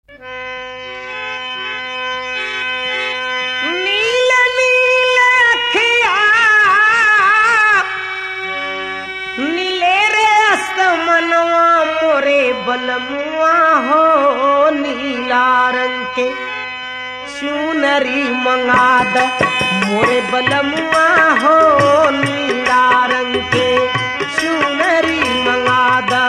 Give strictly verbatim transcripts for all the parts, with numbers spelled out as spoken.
नील नील अखिया नीले रे आसमानवा मोरे बलमुआ हो नीला रंग के चुनरी मंगाद मोरे बलमुआ हो नीला रंग के चुनरी मंगादा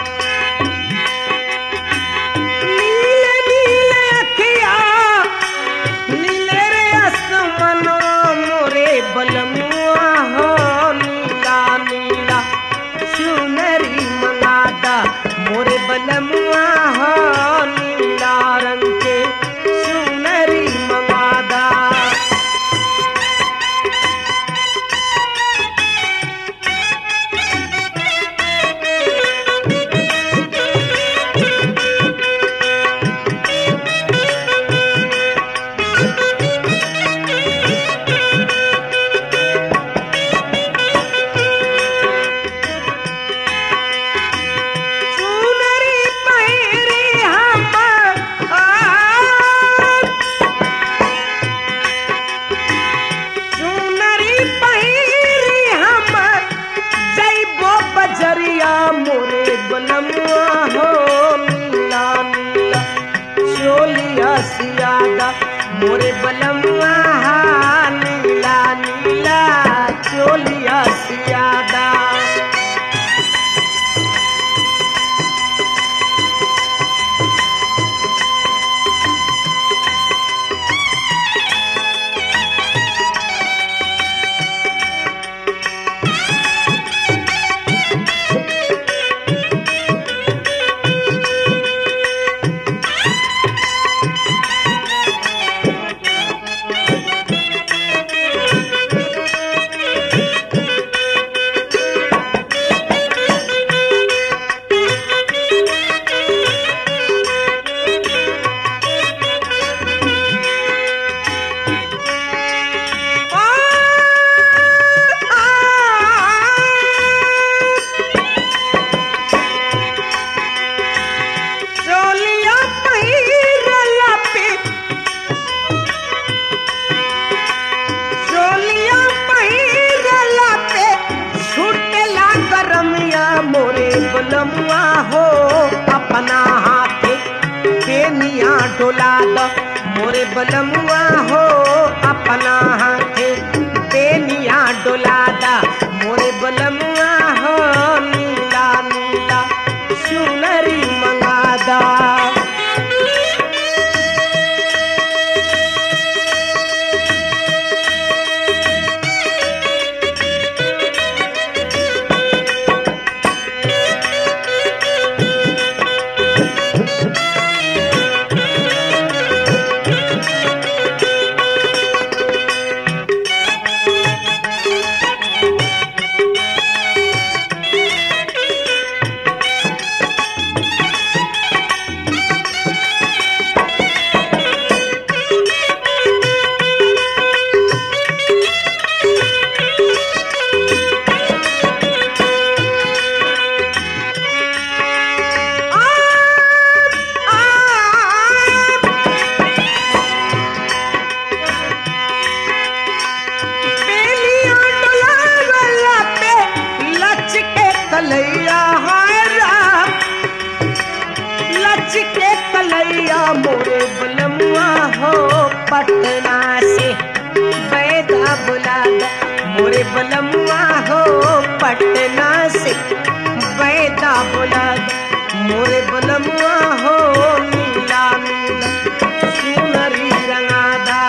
नीले नीले अखिया नीले रे आसमानवा मोरे बलमुआ हो नीला नीला चुनरी मंगादा मोरे बलमुआ हो नीला रंग के चुनरी मंगादा मोरे बलमुआ हो नीला नीला चोलिया सियादा मोरे बलमुआ नीला नीला चोलिया सियादा मोरे बलमुआ हो अपना हाथे बेनिया डोला द मोरे बलमुआ हो अपना हाथे बेनिया डोला द मोरे बलमुआ हो नीला नीला चुनरी मंगादा कलैया हाय राम लच के कलैया मोरे बलमुआ हो पटना से बैदा बुला मोरे बलमुआ हो पटना से बैदा बुला मोरे बलमुआ हो नीला नीला चुनरी रंगादा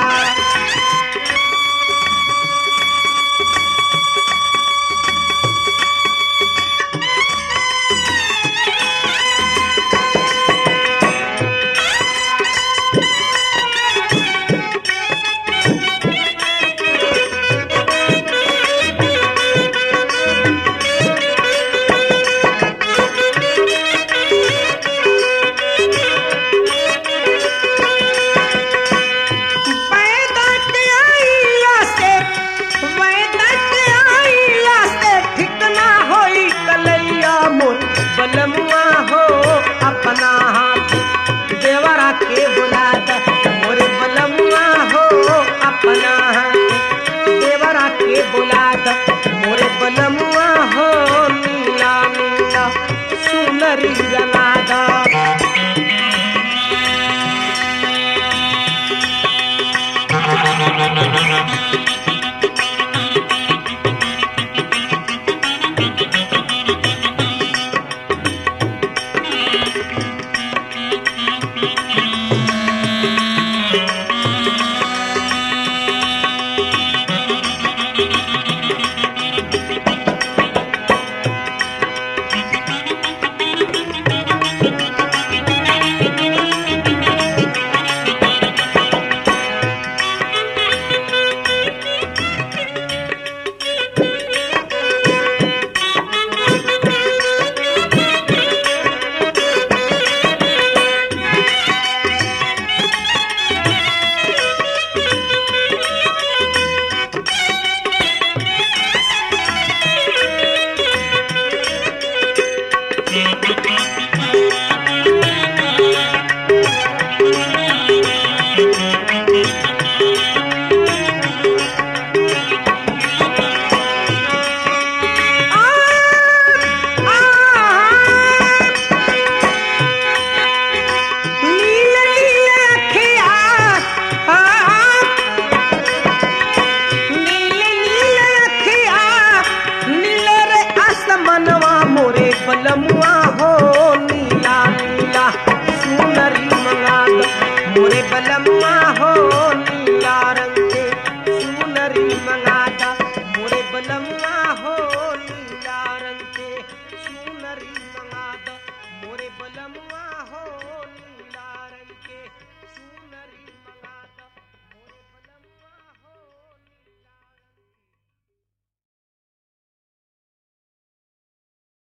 के बुला द